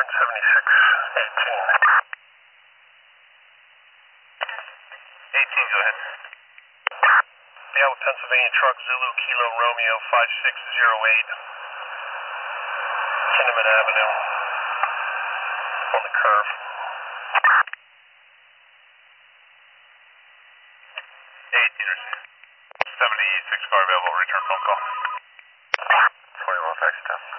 18, go ahead. Yeah, with Pennsylvania Truck Zulu Kilo Romeo 5608, Kinnaman Avenue, on the curve. 18ers. 76 car available, return phone call. 21 fax 10.